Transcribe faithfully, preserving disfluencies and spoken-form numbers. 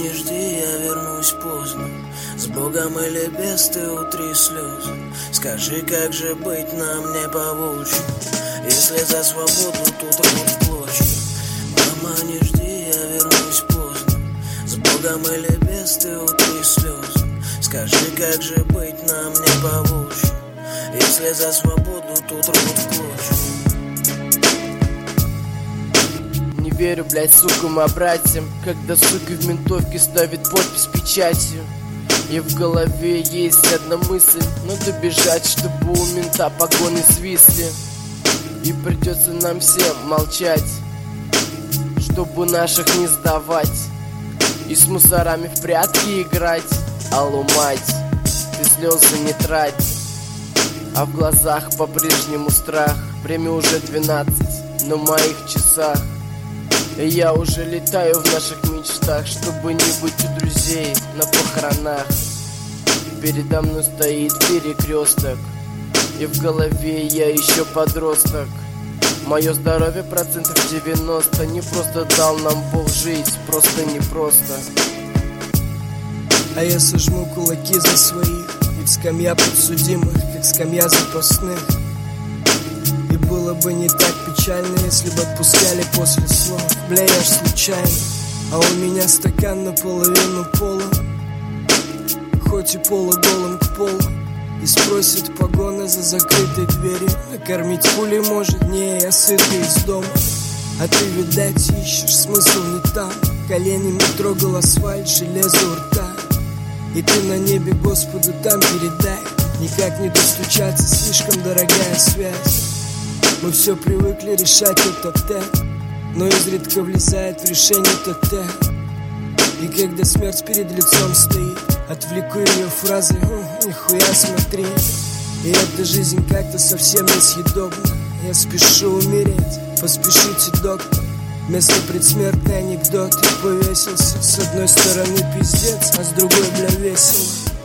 не жди, я вернусь поздно. С Богом или без, ты утри слезы. Скажи, как же быть нам не по волчьи? Если за свободу тут рвут в клочья. Мама, не жди, я вернусь поздно. С Богом или без, ты утри слезы. Скажи, как же быть нам не по волчьи? Если за свободу тут рвут в клочья. Не верю, блять, сука, моим братьям, когда сука в ментовке ставит подпись печатью. И в голове есть одна мысль: надо бежать, чтобы у мента погоны свисли. И придется нам всем молчать, чтобы наших не сдавать. И с мусорами в прятки играть. Алло, мать, ты слезы не трать. А в глазах по-прежнему страх. Время уже двенадцать на моих часах. И я уже летаю в наших мечтах, чтобы не быть у друзей на похоронах. Передо мной стоит перекресток, и в голове я еще подросток. Мое здоровье процентов девяносто. Не просто дал нам Бог жить, просто непросто. А я сожму кулаки за своих, ведь скамья подсудимых, как скамья запасных. И было бы не так печально, если бы отпускали после слов: бля, я ж случайно. А у меня стакан наполовину полон, хоть и полуголым к полу. И спросит погоны за закрытой дверью: накормить пулей может? Не, я сытый из дома. А ты, видать, ищешь смысл не там. Коленями трогал асфальт, железо у рта. И ты на небе Господу там передай: никак не достучаться, слишком дорогая связь. Мы все привыкли решать тет-а-тет, но изредка влезает в решение ТТ. И когда смерть перед лицом стоит, отвлеку ее фразой: «О, нихуя смотри». И эта жизнь как-то совсем несъедобна. Я спешу умереть, поспешите, доктор. Вместо предсмертный анекдот: я повесился. С одной стороны пиздец, а с другой, бля, весело.